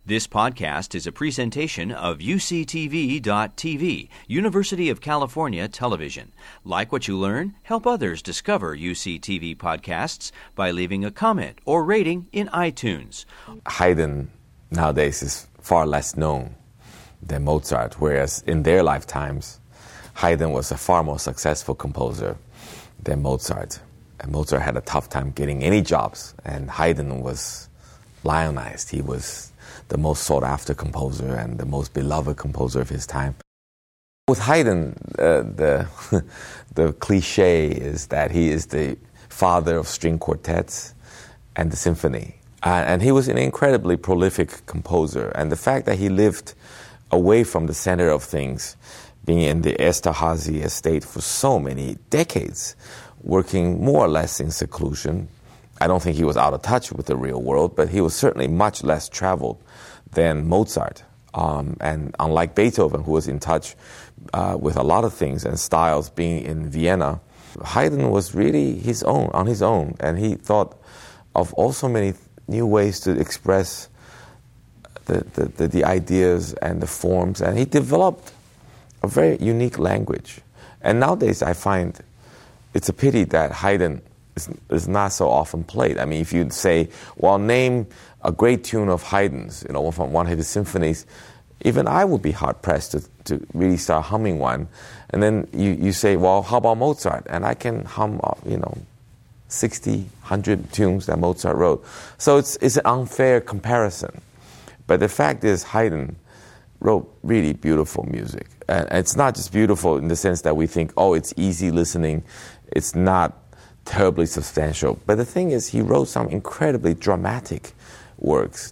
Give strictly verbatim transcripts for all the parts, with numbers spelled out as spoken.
This podcast is a presentation of U C T V dot T V, University of California Television. Like what you learn? Help others discover U C T V podcasts by leaving a comment or rating in iTunes. Haydn nowadays is far less known than Mozart, whereas in their lifetimes, Haydn was a far more successful composer than Mozart. And Mozart had a tough time getting any jobs, and Haydn was lionized. He was the most sought-after composer and the most beloved composer of his time. With Haydn, uh, the the cliche is that he is the father of string quartets and the symphony. Uh, and he was an incredibly prolific composer. And the fact that he lived away from the center of things, being in the Esterhazy estate for so many decades, working more or less in seclusion. I don't think he was out of touch with the real world, but he was certainly much less traveled than Mozart. Um, and unlike Beethoven, who was in touch uh, with a lot of things and styles, being in Vienna, Haydn was really his own, on his own. And he thought of also many new ways to express the, the, the, the ideas and the forms. And he developed a very unique language. And nowadays I find it's a pity that Haydn is, is not so often played. I mean, if you'd say, well, name a great tune of Haydn's, you know, from one of his symphonies, even I would be hard-pressed to, to really start humming one. And then you, you say, well, how about Mozart? And I can hum, you know, sixty, one hundred tunes that Mozart wrote. So it's, it's an unfair comparison. But the fact is, Haydn wrote really beautiful music. And it's not just beautiful in the sense that we think, oh, it's easy listening, it's not terribly substantial. But the thing is, he wrote some incredibly dramatic works.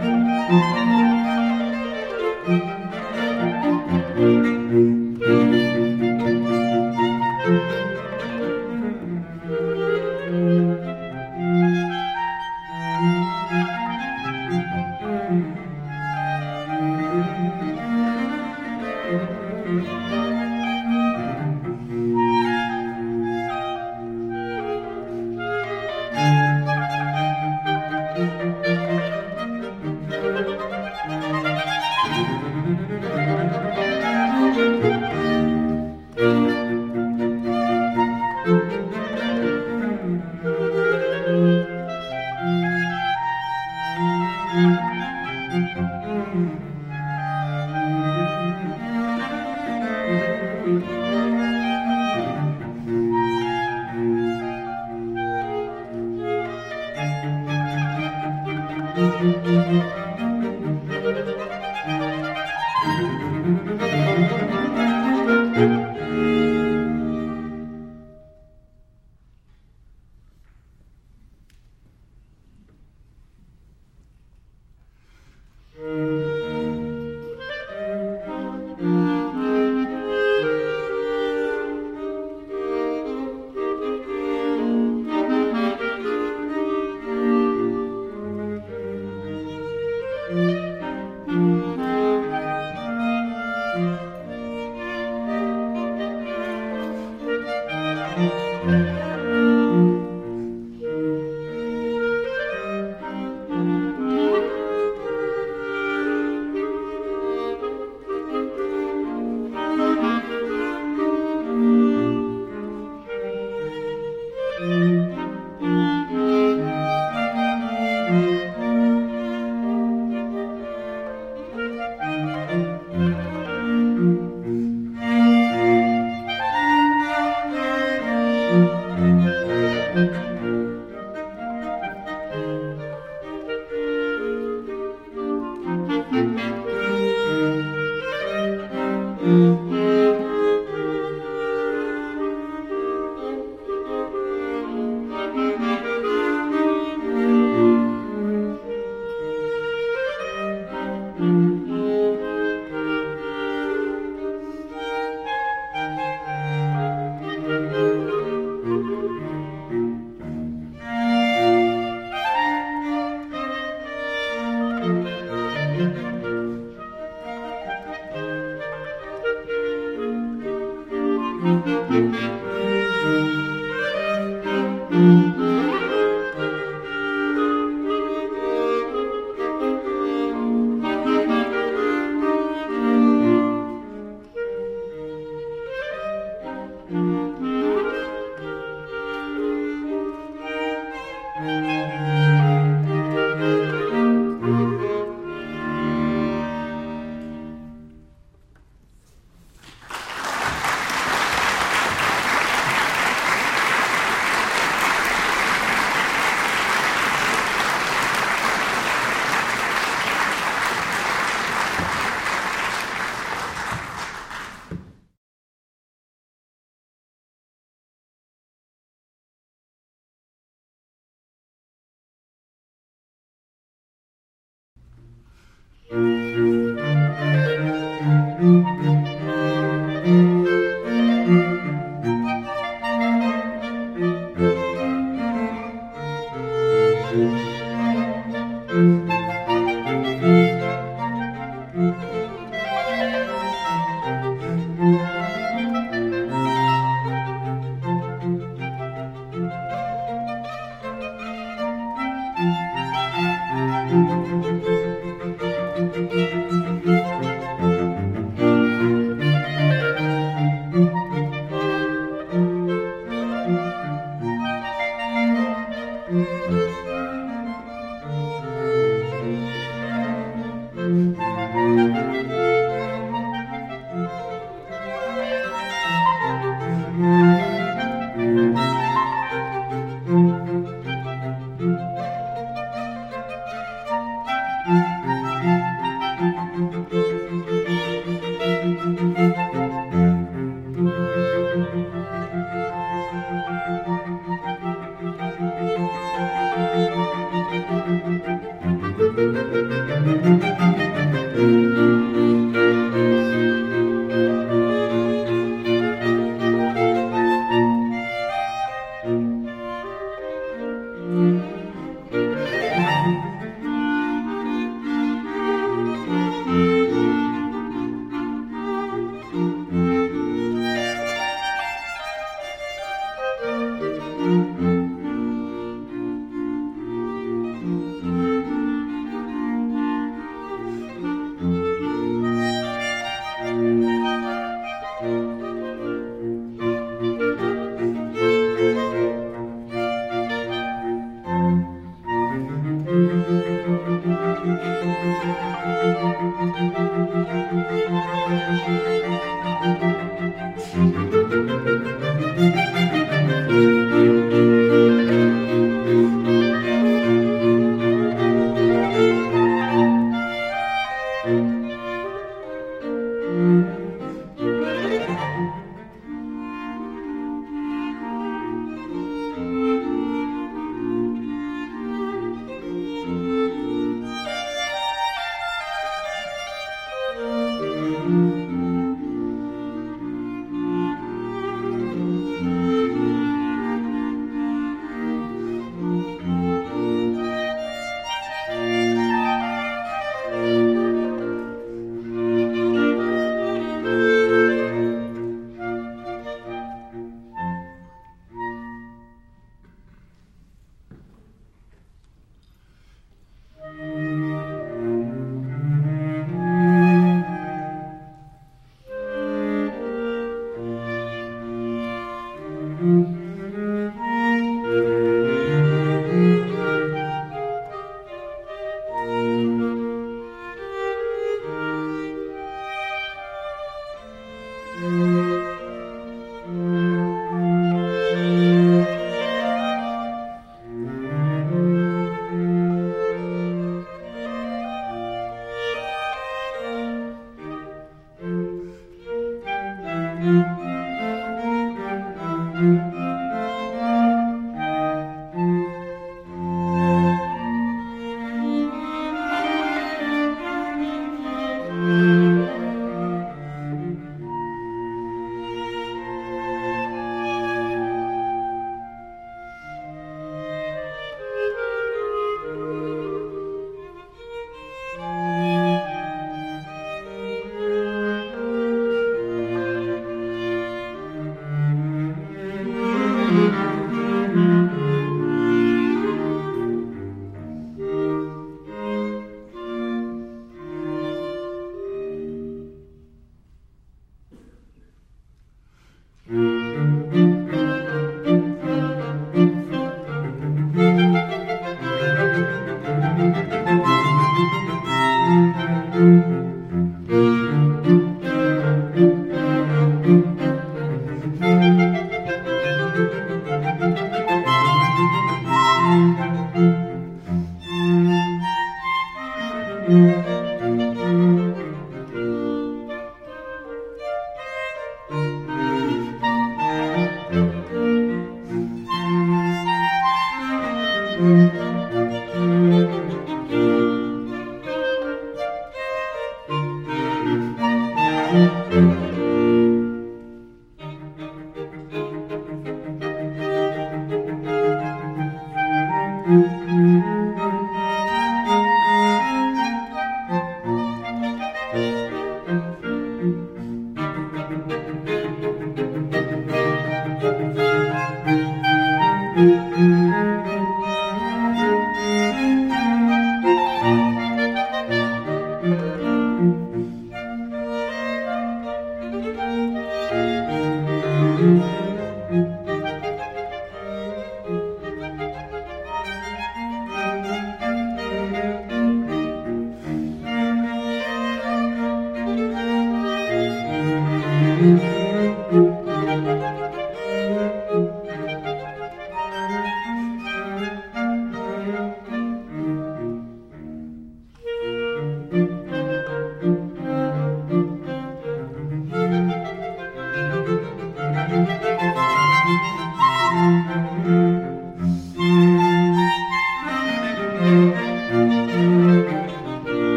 Thank you.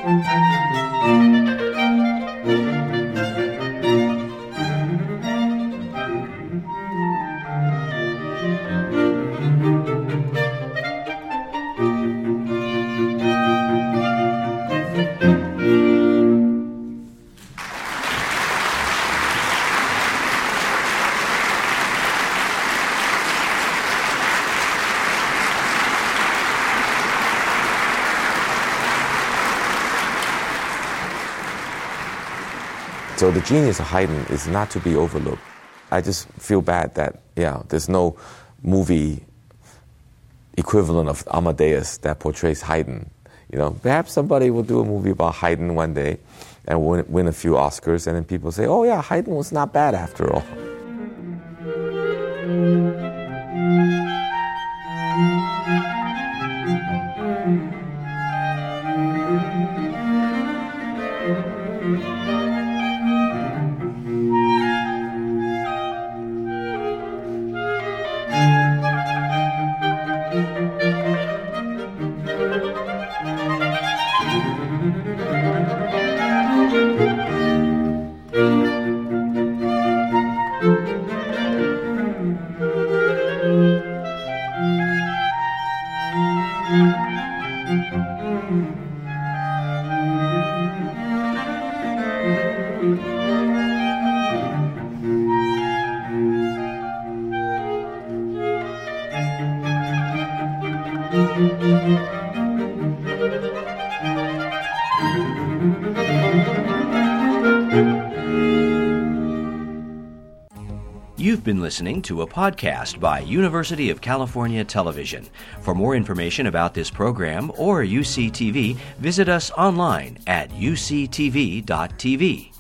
So the genius of Haydn is not to be overlooked. I just feel bad that, yeah, there's no movie equivalent of Amadeus that portrays Haydn. You know, perhaps somebody will do a movie about Haydn one day and win, win a few Oscars, and then people say, oh yeah, Haydn was not bad after all. You've been listening to a podcast by University of California Television. For more information about this program or U C T V, visit us online at U C T V dot T V.